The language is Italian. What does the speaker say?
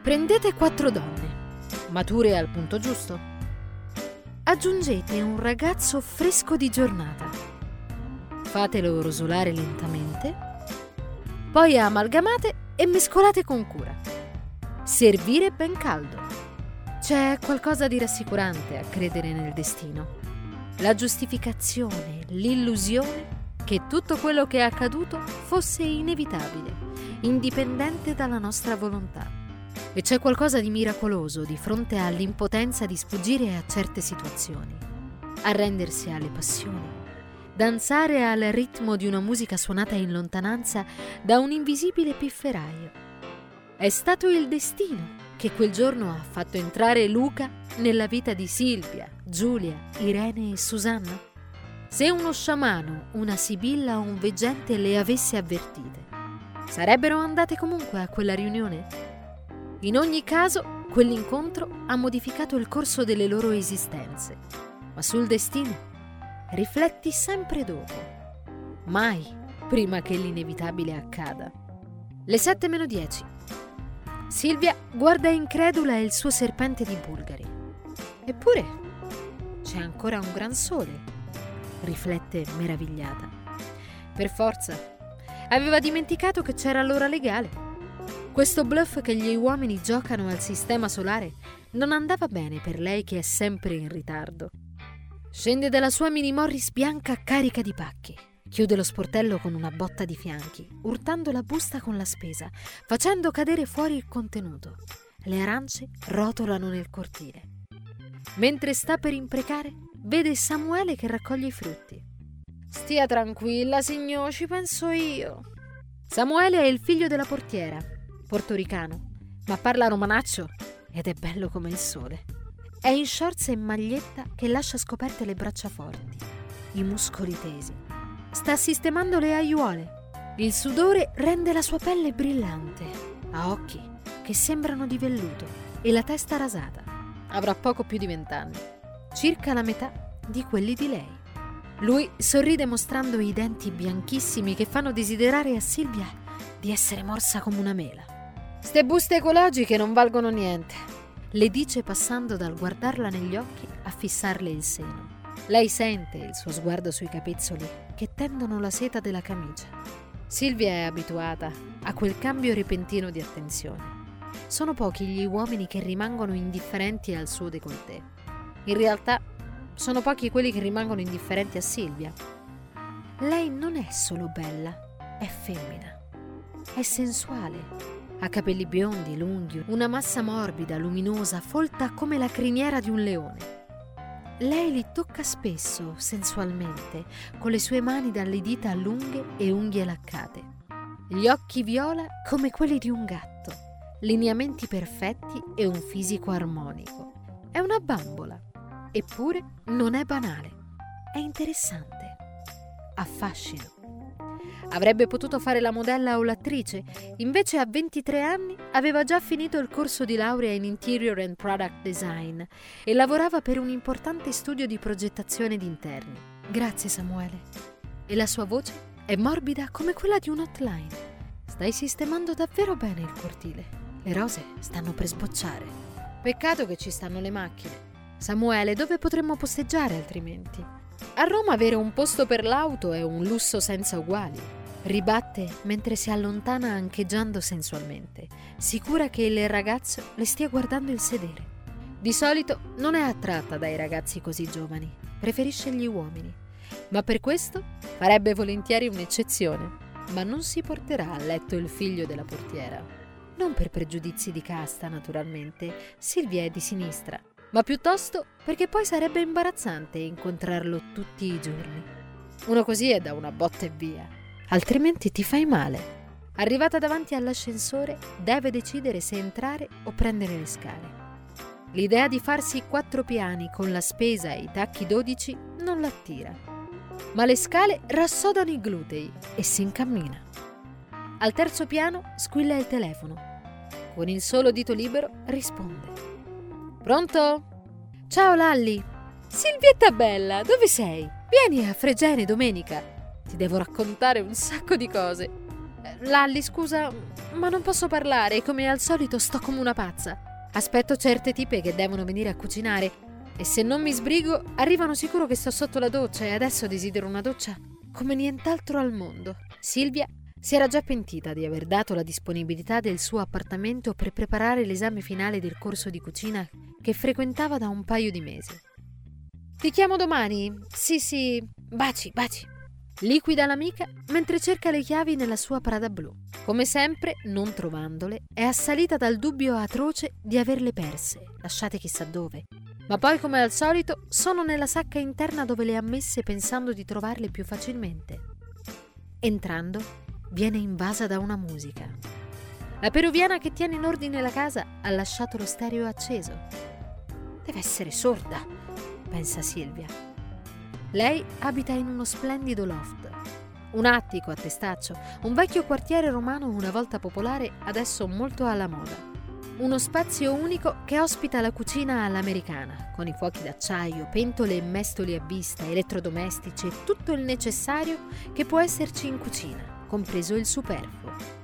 Prendete 4 donne, mature al punto giusto. Aggiungete un ragazzo fresco di giornata. Fatelo rosolare lentamente. Poi amalgamate e mescolate con cura. Servire ben caldo. C'è qualcosa di rassicurante a credere nel destino. La giustificazione, l'illusione che tutto quello che è accaduto fosse inevitabile, indipendente dalla nostra volontà. E c'è qualcosa di miracoloso di fronte all'impotenza di sfuggire a certe situazioni, arrendersi alle passioni, danzare al ritmo di una musica suonata in lontananza da un invisibile pifferaio. È stato il destino che quel giorno ha fatto entrare Luca nella vita di Silvia, Giulia, Irene e Susanna. Se uno sciamano, una sibilla o un veggente le avesse avvertite, sarebbero andate comunque a quella riunione? In ogni caso, quell'incontro ha modificato il corso delle loro esistenze, ma sul destino rifletti sempre dopo, mai prima che l'inevitabile accada. Le 7:10. Silvia guarda incredula il suo serpente di bulgari. Eppure c'è ancora un gran sole, riflette meravigliata. Per forza, aveva dimenticato che c'era l'ora legale. Questo bluff che gli uomini giocano al sistema solare non andava bene per lei che è sempre in ritardo. Scende dalla sua mini Morris bianca carica di pacchi. Chiude lo sportello con una botta di fianchi, urtando la busta con la spesa, facendo cadere fuori il contenuto. Le arance rotolano nel cortile. Mentre sta per imprecare, vede Samuele che raccoglie i frutti. «Stia tranquilla, signor, ci penso io». Samuele è il figlio della portiera, portoricano, ma parla romanaccio ed è bello come il sole. È in shorts e maglietta che lascia scoperte le braccia forti, i muscoli tesi. Sta sistemando le aiuole. Il sudore rende la sua pelle brillante, ha occhi che sembrano di velluto e la testa rasata. Avrà poco più di 20 anni, circa la metà di quelli di lei. Lui sorride mostrando i denti bianchissimi che fanno desiderare a Silvia di essere morsa come una mela. «Ste buste ecologiche non valgono niente», le dice passando dal guardarla negli occhi a fissarle il seno. Lei sente il suo sguardo sui capezzoli che tendono la seta della camicia. Silvia è abituata a quel cambio repentino di attenzione. Sono pochi gli uomini che rimangono indifferenti al suo décolleté. In realtà, sono pochi quelli che rimangono indifferenti a Silvia. Lei non è solo bella, è femmina. È sensuale. Ha capelli biondi, lunghi, una massa morbida, luminosa, folta come la criniera di un leone. Lei li tocca spesso, sensualmente, con le sue mani dalle dita lunghe e unghie laccate. Gli occhi viola come quelli di un gatto, lineamenti perfetti e un fisico armonico. È una bambola, eppure non è banale. È interessante. Affascina. Avrebbe potuto fare la modella o l'attrice, invece a 23 anni aveva già finito il corso di laurea in Interior and Product Design e lavorava per un importante studio di progettazione di interni. «Grazie, Samuele». E la sua voce è morbida come quella di un hotline. «Stai sistemando davvero bene il cortile. Le rose stanno per sbocciare. Peccato che ci stanno le macchine. Samuele, dove potremmo posteggiare altrimenti? A Roma avere un posto per l'auto è un lusso senza uguali». Ribatte mentre si allontana ancheggiando sensualmente, sicura che il ragazzo le stia guardando il sedere. Di solito non è attratta dai ragazzi così giovani, preferisce gli uomini, ma per questo farebbe volentieri un'eccezione. Ma non si porterà a letto il figlio della portiera. Non per pregiudizi di casta, naturalmente, Silvia è di sinistra, ma piuttosto perché poi sarebbe imbarazzante incontrarlo tutti i giorni. Uno così è da una botta e via. Altrimenti ti fai male. Arrivata davanti all'ascensore, deve decidere se entrare o prendere le scale. L'idea di farsi 4 piani con la spesa e i tacchi 12 non l'attira. Ma le scale rassodano i glutei e si incammina. Al 3° piano squilla il telefono. Con il solo dito libero risponde. «Pronto? Ciao Lalli. Silvietta bella, dove sei? Vieni a Fregene domenica. Ti devo raccontare un sacco di cose». Lalli, scusa, ma non posso parlare, come al solito sto come una pazza. Aspetto certe tipe che devono venire a cucinare e se non mi sbrigo arrivano sicuro che sto sotto la doccia e adesso desidero una doccia come nient'altro al mondo. Silvia si era già pentita di aver dato la disponibilità del suo appartamento per preparare l'esame finale del corso di cucina che frequentava da un paio di mesi. Ti chiamo domani? Sì, baci. Liquida l'amica mentre cerca le chiavi nella sua Prada blu. Come sempre, non trovandole, è assalita dal dubbio atroce di averle perse, lasciate chissà dove. Ma poi, come al solito, sono nella sacca interna dove le ha messe pensando di trovarle più facilmente. Entrando, viene invasa da una musica. La peruviana che tiene in ordine la casa ha lasciato lo stereo acceso. Deve essere sorda, pensa Silvia. Lei abita in uno splendido loft, un attico a testaccio, un vecchio quartiere romano una volta popolare, adesso molto alla moda. Uno spazio unico che ospita la cucina all'americana, con i fuochi d'acciaio, pentole e mestoli a vista, elettrodomestici e tutto il necessario che può esserci in cucina, compreso il superfluo.